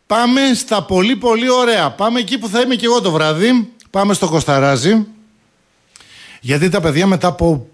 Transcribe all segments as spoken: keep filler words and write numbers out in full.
Πάμε στα πολύ πολύ ωραία. Πάμε εκεί που θα είμαι και εγώ το βράδυ. Πάμε στο Κοσταράζι. Γιατί τα παιδιά μετά από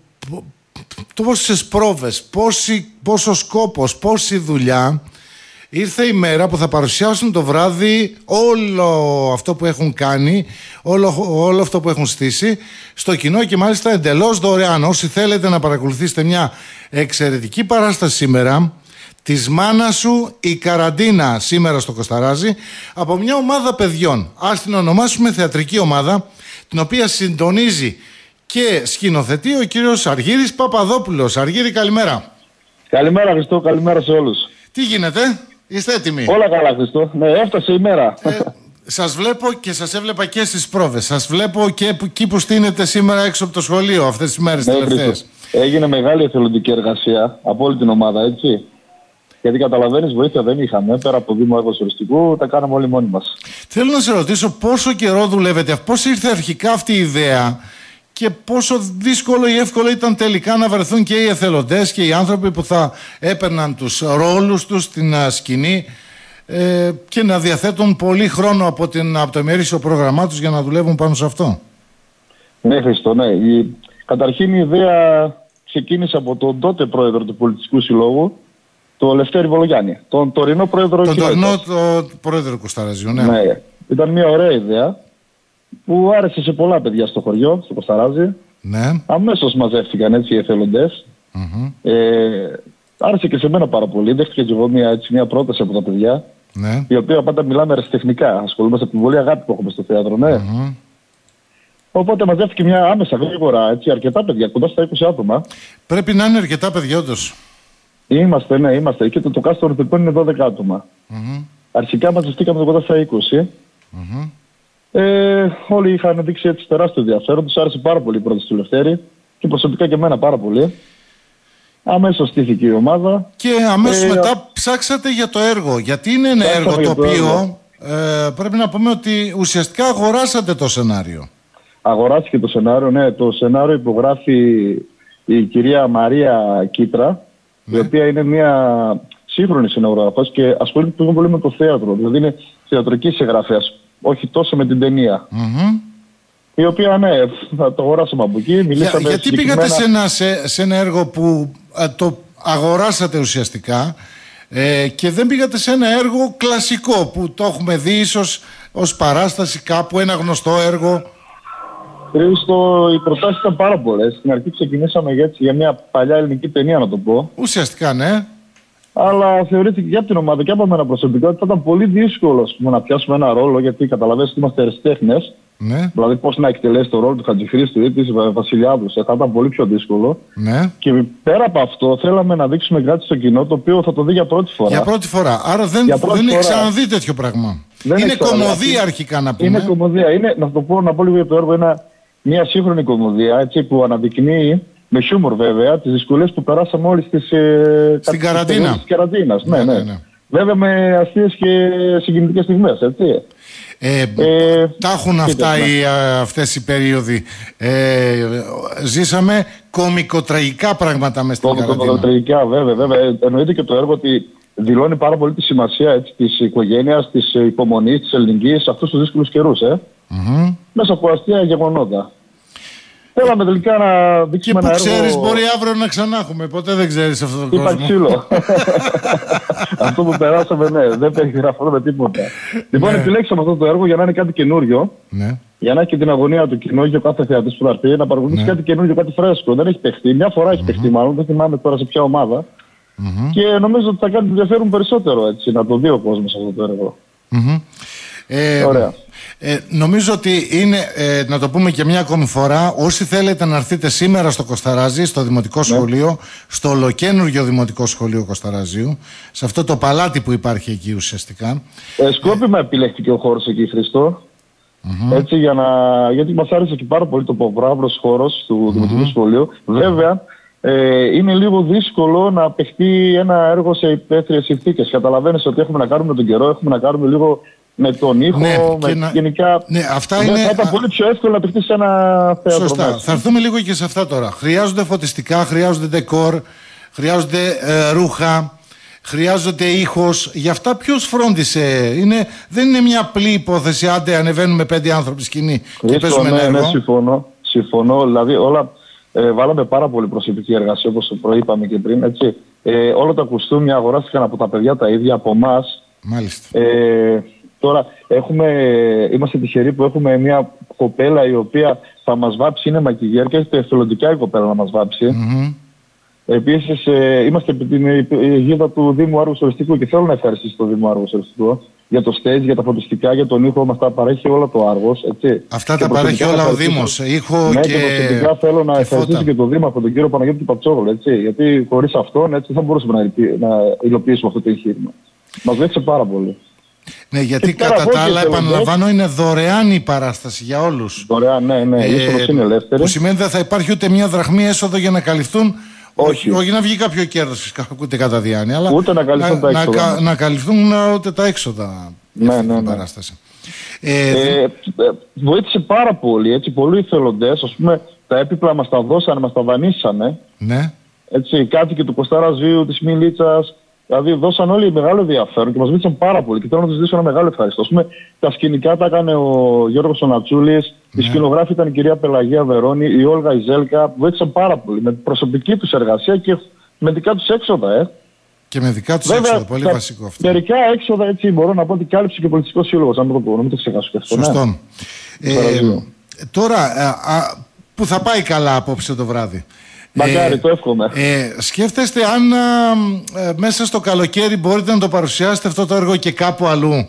τόσες πρόβες, πόσο σκόπος, πόση δουλειά, ήρθε η μέρα που θα παρουσιάσουν το βράδυ όλο αυτό που έχουν κάνει, όλο, όλο αυτό που έχουν στήσει στο κοινό και μάλιστα εντελώς δωρεάν. Όσοι θέλετε να παρακολουθήσετε μια εξαιρετική παράσταση σήμερα, της μάνας σου η καραντίνα σήμερα στο Κοσταράζι, από μια ομάδα παιδιών, ας την ονομάσουμε θεατρική ομάδα, την οποία συντονίζει και σκηνοθετεί ο κύριος Αργύρης Παπαδόπουλος. Αργύρη, καλημέρα. Καλημέρα Χριστό, καλημέρα σε όλους. Τι γίνεται, είστε έτοιμοι? Όλα καλά Χριστό, ναι, έφτασε η μέρα. ε, Σας βλέπω και σας έβλεπα και στις πρόβες. Σας βλέπω και εκεί που στείνετε σήμερα έξω από το σχολείο αυτές τις μέρες ναι, τελευταίες. Έγινε μεγάλη εθελοντική εργασία από όλη την ομάδα, έτσι. Γιατί καταλαβαίνεις, βοήθεια δεν είχαμε. Πέρα από Δήμο Εργοσοριστικού, τα κάναμε όλοι μόνοι μας. Θέλω να σε ρωτήσω πόσο καιρό δουλεύετε, πώς ήρθε αρχικά αυτή η ιδέα και πόσο δύσκολο ή εύκολο ήταν τελικά να βρεθούν και οι εθελοντές και οι άνθρωποι που θα έπαιρναν τους ρόλους τους στην σκηνή ε, και να διαθέτουν πολύ χρόνο από, την, από το ημερήσιο πρόγραμμά τους για να δουλεύουν πάνω σε αυτό. Ναι, Χριστό, ναι. Η, καταρχήν η ιδέα ξεκίνησε από τον τότε πρόεδρο του Πολιτιστικού Συλλόγου, τον Λευτέρη Βολογιάννη, τον τωρινό πρόεδρο. Τον τωρινό το πρόεδρο Κοσταραζιού, ναι. ναι. Ήταν μια ωραία ιδέα που άρεσε σε πολλά παιδιά στο χωριό, στο Κοσταράζι. Ναι. Αμέσως μαζεύτηκαν έτσι οι εθελοντές. Mm-hmm. Ε, άρεσε και σε μένα πάρα πολύ. Δέχτηκα και εγώ μια, έτσι, μια πρόταση από τα παιδιά. Ναι. Η οποία πάντα μιλάμε αεραστεχνικά. Ασχολούμαστε από την πολύ αγάπη που έχουμε στο θέατρο, ναι. Mm-hmm. Οπότε μαζεύτηκε μια άμεσα γρήγορα, έτσι, αρκετά παιδιά, κοντά στα είκοσι άτομα. Πρέπει να είναι αρκετά παιδιά, όντως. Είμαστε, ναι, είμαστε. Και το, το κάστρο ορθοπών είναι δώδεκα άτομα. Mm-hmm. Αρχικά μαζευτήκαμε κοντά στα είκοσι. Mm-hmm. Ε, όλοι είχαν δείξει έτσι τεράστιο ενδιαφέρον. Τους άρεσε πάρα πολύ η πρόταση του Λευτέρη και προσωπικά και εμένα πάρα πολύ. Αμέσως στήθηκε η ομάδα. Και αμέσως ε, μετά ψάξατε για το έργο. Γιατί είναι ένα έργο το οποίο ε, πρέπει να πούμε ότι ουσιαστικά αγοράσατε το σενάριο. Αγοράστηκε το σενάριο, ναι. Το σενάριο υπογράφει η κυρία Μαρία Κίτρα, ναι. Η οποία είναι μια σύγχρονη σcenογράφος και ασχολείται πολύ με το θέατρο. Δηλαδή είναι θεατρική συγγραφέας, όχι τόσο με την ταινία. Mm-hmm. Η οποία, ναι, θα το αγοράσαμε από εκεί. Μιλήσαμε Για, γιατί πήγατε σε ένα, σε, σε ένα έργο που α, το αγοράσατε ουσιαστικά ε, και δεν πήγατε σε ένα έργο κλασικό που το έχουμε δει ίσως ως παράσταση κάπου, ένα γνωστό έργο? Χρήστο, οι προτάσεις ήταν πάρα πολλές. Στην αρχή ξεκινήσαμε για, για μια παλιά ελληνική ταινία, να το πω. Ουσιαστικά, ναι. Αλλά θεωρήθηκε και από την ομάδα και από μένα προσωπικά ότι θα ήταν πολύ δύσκολο πούμε, να πιάσουμε ένα ρόλο, γιατί καταλαβαίνετε ότι είμαστε αριστέχνες. Ναι. Δηλαδή, πώς να εκτελέσει το ρόλο του Χατζηχρήστου ή της Βασιλιάδου, ε, θα ήταν πολύ πιο δύσκολο. Ναι. Και πέρα από αυτό, θέλαμε να δείξουμε κάτι στο κοινό το οποίο θα το δει για πρώτη φορά. Για πρώτη φορά. Άρα δεν, δεν έχει ξαναδεί τέτοιο πράγμα. Δεν είναι κομμωδία αρχικά να πούμε. Είναι κομμωδία. Είναι, να το πω, να πω λίγο για το έργο, είναι μια σύγχρονη κομμωδία έτσι, που αναδεικνύει. Με χιούμορ βέβαια, τις δυσκολίες που περάσαμε όλοι στις, ε, στην καραντίνα. Της καραντίνας. Ναι, ναι, ναι. ναι. Βέβαια με αστείες και συγκινητικές στιγμές, έτσι. Ε, ε, τα έχουν αυτά οι, αυτές οι περίοδοι. Ε, ζήσαμε κωμικοτραγικά πράγματα μες στην καραντίνα. Κωμικοτραγικά, βέβαια, βέβαια. Εννοείται και το έργο ότι δηλώνει πάρα πολύ τη σημασία έτσι, της οικογένειας, της υπομονής, της ελληνικής, αυτούς τους δύσκολους καιρούς, ε. Mm-hmm. Μέσα από αστεία γεγονότα. Θέλαμε τελικά να δείξουμε ένα έργο. Και που ξέρεις, μπορεί αύριο να ξανά έχουμε. Ποτέ δεν ξέρεις αυτό το κόσμο. Είπα ξύλο. Αυτό που περάσαμε, ναι, δεν περιγραφώ με τίποτα. Λοιπόν, επιλέξαμε αυτό το έργο για να είναι κάτι καινούριο. Ναι. Για να έχει και την αγωνία του κοινού για κάθε θεατής που θα έρθει, να παρακολουθήσει κάτι καινούριο, κάτι φρέσκο. Δεν έχει παιχτεί. Μια φορά έχει παιχτεί, μάλλον. Δεν θυμάμαι τώρα σε ποια ομάδα. Και νομίζω ότι θα κάνει ενδιαφέρον περισσότερο έτσι, να το δει ο κόσμος αυτό το έργο. Ε, Ωραία. Ε, νομίζω ότι είναι, ε, να το πούμε και μια ακόμη φορά, όσοι θέλετε να έρθετε σήμερα στο Κοσταράζι, στο Δημοτικό Σχολείο, ναι. Στο ολοκένουργιο Δημοτικό Σχολείο Κοσταραζίου, σε αυτό το παλάτι που υπάρχει εκεί ουσιαστικά. Ε, σκόπιμα ε, επιλέχθηκε ο χώρος εκεί, Χριστό. Mm-hmm. Έτσι, για να, γιατί μας άρεσε και πάρα πολύ το ποβράβρος χώρος του mm-hmm. Δημοτικού Σχολείου. Βέβαια, ε, είναι λίγο δύσκολο να παιχτεί ένα έργο σε υπαίθριες συνθήκες. Καταλαβαίνεις ότι έχουμε να κάνουμε τον καιρό, έχουμε να κάνουμε λίγο με τον ήχο, ναι, με να... γενικά. Ναι, αυτά ναι, είναι... θα ήταν πολύ πιο εύκολο να παιχτεί σε ένα θέατρο. Σωστά. Μέσα. Θα έρθουμε λίγο και σε αυτά τώρα. Χρειάζονται φωτιστικά, χρειάζονται ντεκόρ, χρειάζονται ε, ρούχα. χρειάζεται ήχος. Γι' αυτά ποιος φρόντισε? Είναι, δεν είναι μια απλή υπόθεση, άντε ανεβαίνουμε πέντε άνθρωποι σκηνή και παίζουμε ναι, ένα έργο. Ναι, συμφωνώ, συμφωνώ. Δηλαδή όλα ε, βάλαμε πάρα πολύ προσωπική εργασία, όπως προείπαμε και πριν. Έτσι. Ε, όλα τα κουστούμια αγοράστηκαν από τα παιδιά τα ίδια, από εμάς. Μάλιστα. Ε, τώρα έχουμε, είμαστε τυχεροί που έχουμε μια κοπέλα η οποία θα μας βάψει, είναι μακιγιέρ και έρχεται εθελοντικά η κοπέλα να μας βάψει. Mm-hmm. Επίσης, ε, είμαστε επί την αιγίδα του Δήμου Άργου Οριστικού και θέλω να ευχαριστήσω το Δήμο Άργου Οριστικού για το stage, για τα φωτιστικά, για τον ήχο. Μας τα παρέχει όλα το Άργος. Έτσι. Αυτά τα παρέχει όλα ο Δήμος. Ήχο ναι, και. Και προσωπικά θέλω να ευχαριστήσω και τον Δήμαρχο, τον κύριο Παναγιώτη Πατσόγλου. Έτσι, γιατί χωρίς αυτόν έτσι, δεν θα μπορούσαμε να, να υλοποιήσουμε αυτό το εγχείρημα. Μας βοήθησε πάρα πολύ. Ναι, γιατί κατά τα άλλα, επαναλαμβάνω, είναι δωρεάν η παράσταση για όλους. Δωρεάν, ναι, ναι. Η είσοδος είναι ελεύθερη. Που σημαίνει δεν θα υπάρχει ούτε μια δραχμή έσοδο για να καλυφθούν. Όχι. Όχι να βγει κάποιο κέρδος φυσικά, ούτε κατά διάνοια, αλλά ούτε να καλυφθούν να, τα έξοδα. Να, να καλυφθούν ούτε τα έξοδα ναι, για ναι, ναι. παράσταση. Ε, ε, βοήθησε πάρα πολύ, έτσι, πολλοί εθελοντές, ας πούμε, τα έπιπλα μας τα δώσανε, μας τα δανείσανε. Ναι. Έτσι, κάτοικοι του Κωσταραζίου, της Μιλίτσας, δηλαδή δώσαν όλοι μεγάλο ενδιαφέρον και μας βοήθησαν πάρα πολύ. Και θέλω να τους ζητήσω ένα μεγάλο ευχαριστώ. Ας πούμε, τα σκηνικά τα έκανε ο Γιώργος ο Νατσούλης, ναι. Η σκηνογράφη ήταν η κυρία Πελαγία Βερώνη, η Όλγα Ιζέλκα, που βοήθησαν πάρα πολύ με προσωπική τους εργασία και με δικά τους έξοδα, ε. Και με δικά τους Βέβαια, έξοδα, πολύ τα, βασικό αυτό. Μερικά έξοδα, έτσι, μπορώ να πω ότι κάλυψε και ο Πολιτιστικός Σύλλογος, αν το πω, να μην το ξεχάσω και αυτό. Σωστό. Ναι. Ε, τώρα, α, α, που θα πάει καλά απόψε το βράδυ. Μακάρι, ε, το εύχομαι. Ε, σκέφτεστε αν α, ε, μέσα στο καλοκαίρι μπορείτε να το παρουσιάσετε αυτό το έργο και κάπου αλλού.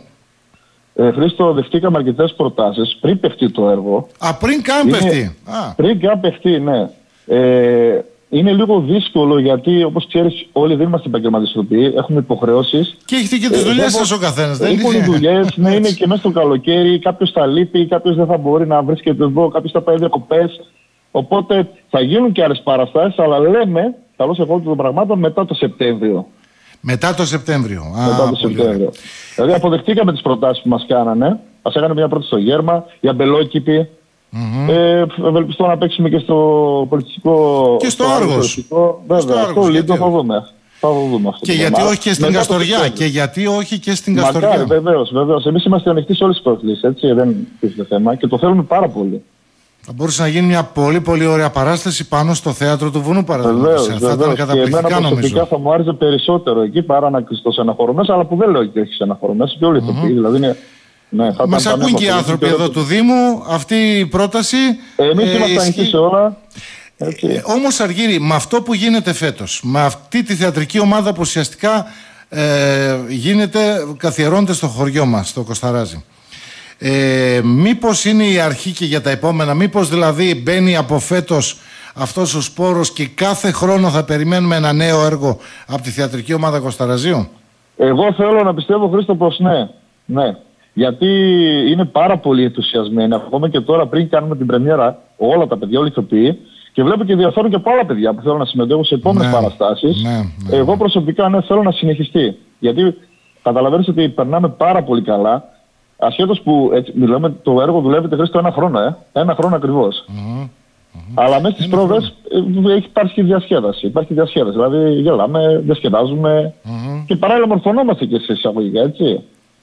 Ε, Χρήστο, δεχτήκαμε αρκετές προτάσεις πριν παιχτεί το έργο. Α, πριν καν παιχτεί. Πριν καν παιχτεί, ναι. Ε, είναι λίγο δύσκολο γιατί, όπως ξέρεις, όλοι δεν είμαστε επαγγελματίες ηθοποιοί, έχουμε υποχρεώσεις. Και έχετε και τις δουλειές σας ο καθένας, δεν είναι? Έχουν δουλειές, ναι, είναι και μέσα στο καλοκαίρι. Κάποιος θα λείπει, κάποιος δεν θα μπορεί να βρίσκεται εδώ, κάποιος θα πάει διακοπές. Οπότε θα γίνουν και άλλες παραστάσεις, αλλά λέμε, καλώς εγώ των πραγμάτων, μετά το Σεπτέμβριο. Μετά το Σεπτέμβριο. Μετά Α, το Σεπτέμβριο. Δηλαδή αποδεχτήκαμε τις προτάσεις που μας κάνανε. Μας έκανε μια πρώτη στο Γέρμα, οι αμπελόκηποι. Mm-hmm. Ε, ευελπιστώ να παίξουμε και στο πολιτιστικό. Και στο Άργος. Βέβαια, αυτό λίγο θα δούμε. Θα δούμε αυτό. Και γιατί όχι και στην Καστοριά. Και γιατί όχι και στην Καστοριά. Μακάρι, βεβαίως, βεβαίως. Εμείς είμαστε ανοιχτοί σε όλες τις προκλήσεις, έτσι, δεν είναι θέμα και το θέλουμε πάρα πολύ. Θα μπορούσε να γίνει μια πολύ πολύ ωραία παράσταση πάνω στο θέατρο του Βουνού, παραδείγματος. Βεβαίως, θα ήταν καταπληκτικά, νομίζω. προσωπικά θα μου άρεσε περισσότερο εκεί παρά να κλειστώ σε ένα χώρο μέσα, αλλά που δεν λέω και όχι σε ένα χώρο μέσα. Και όλοι οι ηθοποιοί, δηλαδή είναι. Ναι, θα μας ακούν και οι άνθρωποι εδώ του Δήμου αυτή η πρόταση. Εμείς ε, είμαστε ανοιχτοί σε όλα. Ε, όμως Αργύρη, με αυτό που γίνεται φέτος, με αυτή τη θεατρική ομάδα που ουσιαστικά ε, γίνεται, καθιερώνεται στο χωριό μας, στο Κωσταράζι. Ε, μήπως είναι η αρχή και για τα επόμενα, μήπως δηλαδή μπαίνει από φέτος αυτός ο σπόρος και κάθε χρόνο θα περιμένουμε ένα νέο έργο από τη θεατρική ομάδα Κωσταραζίου? Εγώ θέλω να πιστεύω, Χρήστο, πως ναι. ναι. Γιατί είναι πάρα πολύ ενθουσιασμένοι. Ακόμα και τώρα πριν κάνουμε την πρεμιέρα, όλα τα παιδιά, όλοι οι ηθοποιοί, και βλέπω και ενδιαφέρον και από άλλα παιδιά που θέλουν να συμμετέχουν σε επόμενες ναι, παραστάσεις. Ναι, ναι. Εγώ προσωπικά ναι, θέλω να συνεχιστεί. Γιατί καταλαβαίνεις ότι περνάμε πάρα πολύ καλά. Ασχέτως που έτσι, μιλάμε, το έργο δουλεύεται, Χρήστο, ένα χρόνο, ε. Ένα χρόνο ακριβώς. Mm-hmm. Mm-hmm. Αλλά μέσα στις πρόβες ε, έχει υπάρχει διασκέδαση. Υπάρχει διασκέδαση. Δηλαδή γελάμε, διασκεδάζουμε mm-hmm. και παράλληλα μορφωνόμαστε και σε εισαγωγικά, έτσι.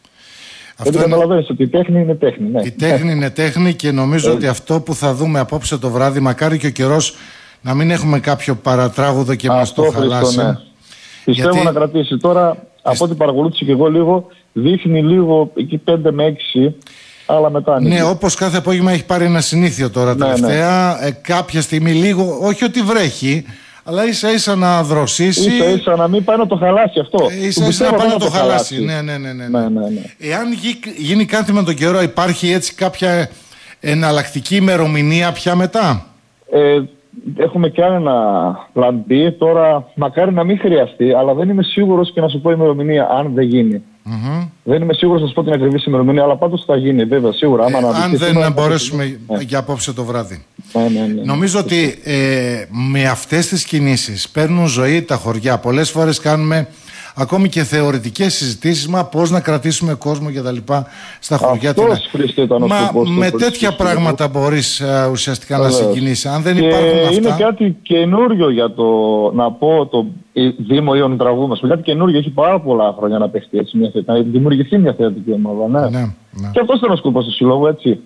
Αυτό γιατί καταλαβαίνεις ότι η τέχνη είναι τέχνη. Ναι. Η τέχνη είναι τέχνη και νομίζω ότι αυτό που θα δούμε απόψε το βράδυ, μακάρι και ο καιρός να μην έχουμε κάποιο παρατράγουδο και μας το χαλάσει. Ναι. Πιστεύω γιατί... να κρατήσει. Τώρα, από ό,τι παρακολούθησα και εγώ λίγο, δείχνει λίγο εκεί πέντε με έξι, αλλά μετά ανοίγει. Ναι, όπως κάθε απόγευμα έχει πάρει ένα συνήθιο τώρα ναι, τελευταία. Ναι. Ε, κάποια στιγμή λίγο, όχι ότι βρέχει, αλλά ίσα ίσα να δροσίσει. Ίσα ίσα να μην πάει να το χαλάσει αυτό. Ε, ίσα ίσα να πάει να το χαλάσει. χαλάσει. Ναι, ναι, ναι, ναι. ναι, ναι, ναι. Εάν γι, γίνει κάτι με τον καιρό, υπάρχει έτσι κάποια εναλλακτική ημερομηνία πια μετά? Ε, Έχουμε κάνει ένα plan B, τώρα μακάρι να μην χρειαστεί, αλλά δεν είμαι σίγουρος και να σου πω ημερομηνία αν δεν γίνει. Mm-hmm. Δεν είμαι σίγουρος να σου πω την ακριβή ημερομηνία, αλλά πάντως θα γίνει, βέβαια, σίγουρα. Ε, άμα αν δεν να μπορέσουμε ναι. για απόψε το βράδυ. Ναι, ναι, ναι. Νομίζω ότι ε, με αυτές τις κινήσεις παίρνουν ζωή τα χωριά. Πολλές φορές κάνουμε ακόμη και θεωρητικές συζητήσεις, μα πώς να κρατήσουμε κόσμο και τα λοιπά στα χωριά. Αυτός, Χρήστο, ήταν μα ο με τέτοια πράγματα μπορείς uh, ουσιαστικά να συγκινήσεις. Αν δεν υπάρχουν και αυτά. Είναι κάτι καινούριο για το, να πω, το Δήμο Ιων Τραγούμας. Κάτι καινούριο, έχει πάρα πολλά χρόνια να παιχτεί έτσι, μια, να δημιουργηθεί μια θεατρική ομάδα. Ναι. Ναι, ναι. Και αυτό ήταν ο σκοπός του Συλλόγου, έτσι.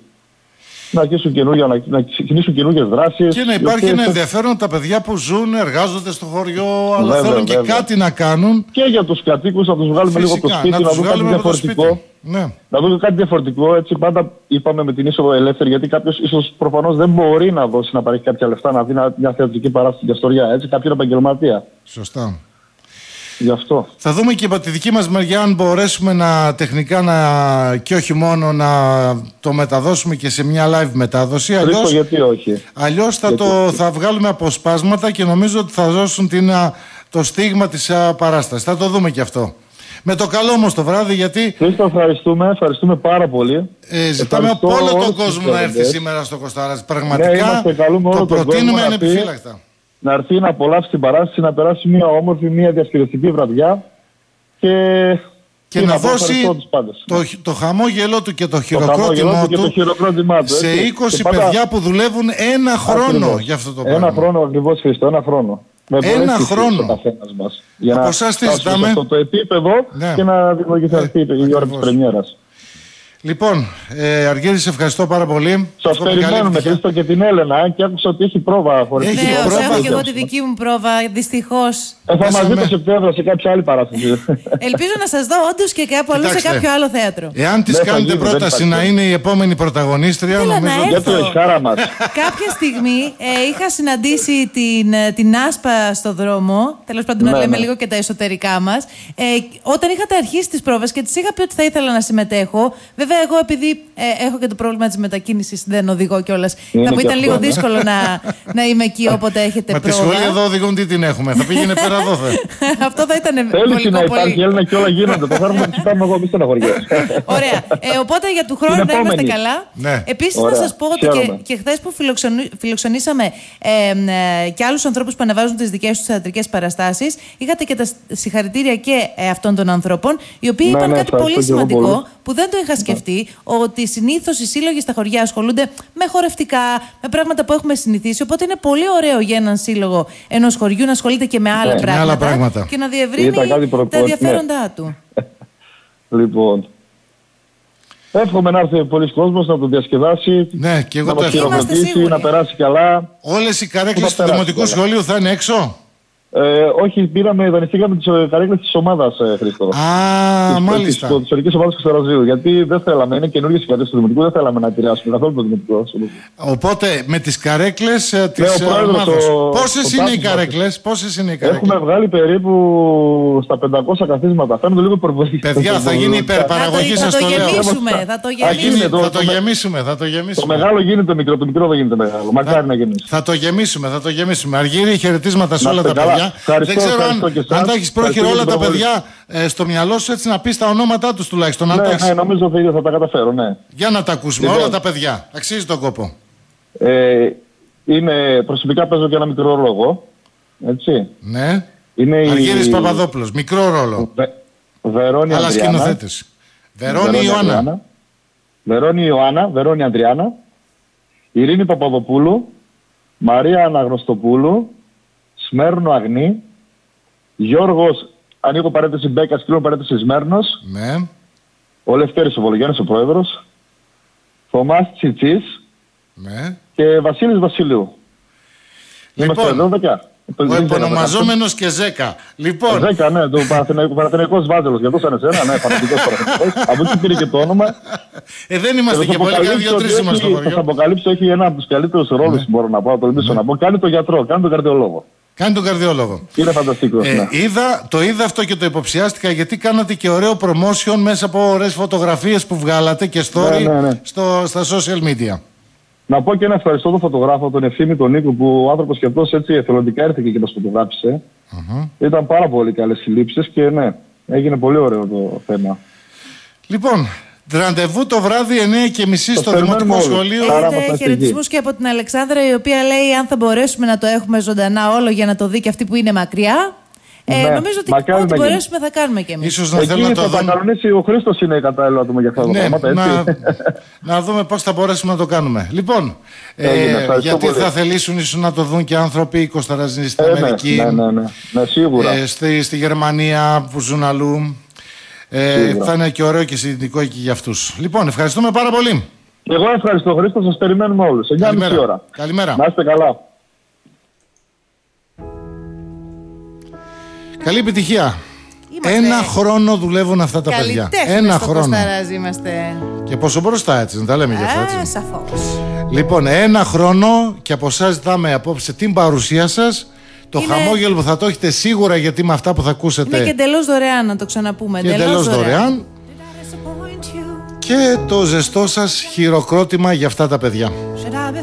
Να αρχίσουν καινούργια, να, να ξεκινήσουν καινούργιες δράσεις. Και να υπάρχει ένα ενδιαφέρον τα παιδιά που ζουν, εργάζονται στο χωριό, αλλά βέβαια, θέλουν και βέβαια. κάτι να κάνουν. Και για τους κατοίκους να τους βγάλουμε Φυσικά, λίγο από το σπίτι, να, να δούμε κάτι διαφορετικό. Ναι. Να δούμε κάτι διαφορετικό. Έτσι, πάντα είπαμε με την είσοδο ελεύθερη, γιατί κάποιος ίσως προφανώς δεν μπορεί να δώσει να παρέχει κάποια λεφτά, να δει μια θεατρική παράσταση για στοριά. Έτσι, κάποιον επαγγελματία. Σωστά. Γι' αυτό. Θα δούμε και από τη δική μας μεριά αν μπορέσουμε να τεχνικά να, και όχι μόνο να το μεταδώσουμε και σε μια live μετάδοση. Αλλιώς, γιατί όχι. Αλλιώς θα, γιατί το, όχι. θα βγάλουμε αποσπάσματα και νομίζω ότι θα δώσουν την, το στίγμα της παράστασης. Θα το δούμε και αυτό. Με το καλό όμως το βράδυ, γιατί... Χρήστο, ευχαριστούμε, ευχαριστούμε πάρα πολύ. Ε, ζητάμε από όλο τον κόσμο να έρθει σήμερα στο Κοστάρας. Πραγματικά ναι, το προτείνουμε ανεπιφύλακτα. Να έρθει να απολαύσει την παράσταση, να περάσει μια όμορφη, μια διασκεδαστική βραδιά και, και να, να δώσει το, το χαμόγελό του και το χειροκρότημά του, του σε είκοσι πάντα... παιδιά που δουλεύουν ένα χρόνο ακριβώς. για αυτό το πράγμα. Ένα χρόνο ακριβώς, Χρήστο, ένα χρόνο. Με ένα χρόνο. Μας, για από να εσάς τι ζητάμε. Αυτό το επίπεδο ναι. και να δημιουργηθεί αυτή η ώρα της πρεμιέρας. Λοιπόν, ε, Αργύρη, σε ευχαριστώ πάρα πολύ. Σας περιμένουμε, Χρήστο, και την Έλενα, και άκουσα ότι έχει πρόβα χωρίς. Ναι, όσο έχω και εγώ τη δική μου πρόβα, δυστυχώς. Ε, θα μας δει το Σεπτέμβριο σε κάποια άλλη παράσταση. Ελπίζω να σας δω όντως και κάπου αλλού σε κάποιο άλλο θέατρο. Εάν της κάνετε πρόταση να είναι η επόμενη πρωταγωνίστρια, νομίζω ότι. Γιατί όχι, χάρα μας. Κάποια στιγμή ε, είχα συναντήσει την, την Άσπα στο δρόμο, τέλος πάντων να λέμε λίγο και τα εσωτερικά μας, ε, όταν είχατε αρχίσει τις πρόβες και της είχα πει ότι θα ήθελα να συμμετέχω. Βέβαια, εγώ επειδή ε, έχω και το πρόβλημα της μετακίνησης, δεν οδηγώ κιόλας. Θα μου ήταν λίγο δύσκολο να, να είμαι εκεί όποτε έχετε πρόβα. Μα τη σχολή εδώ οδηγούν τι την έχουμε. Θα πήγαινε πέρα εδώ. Αυτό θα ήταν πολύ να υπάρχει Έλληνα και όλα γίνονται. Το θέλουμε να τις πάμε εγώ, μη στεναχωριές. Ωραία. Ε, οπότε για του χρόνου να είμαστε καλά. Ναι. Επίσης να σας πω ότι και, και χθες που φιλοξενου, φιλοξενήσαμε ε, ε, και άλλους ανθρώπους που ανεβάζουν τις δικές τους θεατρικές παραστάσεις, είχατε και τα συγχαρητήρια και ε, αυτών των ανθρώπων, οι οποίοι ναι, είπαν ναι, κάτι πολύ σημαντικό που δεν το είχα σκεφτεί, ότι συνήθως οι σύλλογοι στα χωριά ασχολούνται με χορευτικά, με πράγματα που έχουμε συνηθίσει. Οπότε είναι πολύ ωραίο για έναν σύλλογο ενός χωριού να ασχολείται και με άλλα, ναι, πράγματα, άλλα πράγματα και να διευρύνει τα ενδιαφέροντά ναι. του. Λοιπόν. Εύχομαι να έρθει πολλοί κόσμος να το διασκεδάσει, ναι, και εγώ να μας χειροκροτήσει, να περάσει καλά. Όλες οι καρέκλες του Δημοτικού Σχολείου θα είναι έξω. Ε, όχι, πήραμε, δανειστήκαμε τις καρέκλες της ομάδας, ε, Χρήστο. Α, της, μάλιστα. Της ιστορικής ομάδας Κοσταραζίου. Γιατί δεν θέλαμε, είναι καινούργιες οι καρέκλες του Δημοτικού, δεν θέλαμε να επηρεάσουμε καθόλου το Δημοτικό. Οπότε με τις καρέκλες ε, της ναι, ομάδας. Πόσες είναι οι καρέκλες, πόσες είναι οι καρέκλες. Έχουμε βγάλει περίπου στα πεντακόσια καθίσματα. Φαίνονται λίγο υπερβολή. Παιδιά, θα γίνει υπερπαραγωγή, σας το λέω. Θα το γεμίσουμε, θα το γεμίσουμε. Το μεγάλο γίνεται μικρό, το μικρό δεν γίνεται μεγάλο. Μακάρι να γεμίσει. Θα το γεμίσουμε, θα το γεμίσουμε. Αργύρη, χαιρετίσματα σε όλα τα παιδιά. Ευχαριστώ, δεν ξέρω αν, αν τα έχεις πρόχειρο όλα τα παιδιά ε, στο μυαλό σου, έτσι να πεις τα ονόματά τους τουλάχιστον. Ναι, ναι, ναι, νομίζω ότι θα τα καταφέρω, ναι. Για να τα ακούσουμε, λοιπόν, όλα τα παιδιά. Αξίζει τον κόπο. Ε, είναι, προσωπικά παίζω και ένα μικρό ρόλο, έτσι. Ναι. Είναι Αργύρης η... Παπαδόπουλος, μικρό ρόλο. Βε... Βερόνη αλλά Αντριάννα. σκηνοθέτης. Βερόνη Ιωάννα. Βερόνη Ιωάννα, Βερόνη Αντριάννα. Ειρήνη Παπαδοπούλου. Μαρία Αναγνωστοπούλου. Σμέρνο Αγνή, Γιώργος, ανοίγω παρένθεση Μπέκας, κλείνω παρένθεση Σμέρνος, ναι. Ο Λευτέρης ο Βολογιάννης ο πρόεδρος, Θωμάς Τσιτσής, ναι. Και Βασίλης Βασιλείου. Λοιπόν, ο επωνομαζόμενος και Ζέκα. Λοιπόν. Ζέκα, ναι, το Παναθηναϊκός Βάζελος, για τόσο είναι ένα, ναι, φανατικός Παναθηναϊκός. Από εκεί πήρε και το όνομα. Ε, δεν είμαστε και πολύ καλοί, δύο-τρεις είμαστε στο χωριό. Θα αποκαλύψω, έχει ένα από τους καλύτερους ρόλους που μπορώ να πω, το λυπήσω να πω. Κάνει τον γιατρό, κάνει τον καρδιολόγο. Κάνει τον καρδιόλογο. Είναι φανταστικό. Ε, ναι. είδα, το είδα αυτό και το υποψιάστηκα, γιατί κάνατε και ωραίο promotion μέσα από ωραίες φωτογραφίες που βγάλατε και story, ναι, ναι, ναι. Στο, στα social media. Να πω και ένα ευχαριστώ τον φωτογράφο, τον Ευθύμη τον Νίκο, που ο άνθρωπος και αυτός έτσι εθελοντικά ήρθε και μας φωτογράφησε. Mm-hmm. Ήταν πάρα πολύ καλές συλλήψεις και ναι, έγινε πολύ ωραίο το θέμα. Λοιπόν, ραντεβού το βράδυ εννιά και μισή στο Δημοτικό Σχολείο. Έχετε χαιρετισμούς και από την Αλεξάνδρα, η οποία λέει αν θα μπορέσουμε να το έχουμε ζωντανά όλο για να το δει και αυτή που είναι μακριά. Ε, ναι. Νομίζω ότι Μακάρι ό,τι να μπορέσουμε θα κάνουμε κι εμείς. Ίσως να Εκεί θέλω να το θα τα δούμε. κανονίσει ο Χρήστος, είναι κατάλληλο άτομο για αυτά τα Ναι, πράγματα, έτσι. να, να δούμε πώς θα μπορέσουμε να το κάνουμε. Λοιπόν, Έγινε, ε, γιατί πολύ. θα θελήσουν ίσως να το δουν και άνθρωποι οι Κωνσταραζίνοι στην ε, Αμερική, ναι, ναι, ναι, ναι, ναι, σίγουρα. Ε, στη, στη Γερμανία που ζουν αλλού. Ε, θα είναι και ωραίο και συντηρητικό εκεί για αυτούς. Λοιπόν, ευχαριστούμε πάρα πολύ. Εγώ ευχαριστώ, Χρήστο, σας περιμένουμε όλους. εννιά και μισή ώρα. Καλημέρα. Να είστε καλά. Καλή επιτυχία. Είμαστε Ένα χρόνο δουλεύουν αυτά τα παιδιά. Ένα στο χρόνο. Κωνσταράζι είμαστε. Και πόσο μπροστά, έτσι, να τα λέμε και αυτά, Α, έτσι. σαφώς. Λοιπόν, ένα χρόνο και από εσάς ζητάμε απόψε την παρουσία σας. Το Είναι... χαμόγελο που θα το έχετε σίγουρα, γιατί με αυτά που θα ακούσετε. Είναι και εντελώς δωρεάν, να το ξαναπούμε. Και εντελώς δωρεάν. δωρεάν. Και το ζεστό σας χειροκρότημα για αυτά τα παιδιά.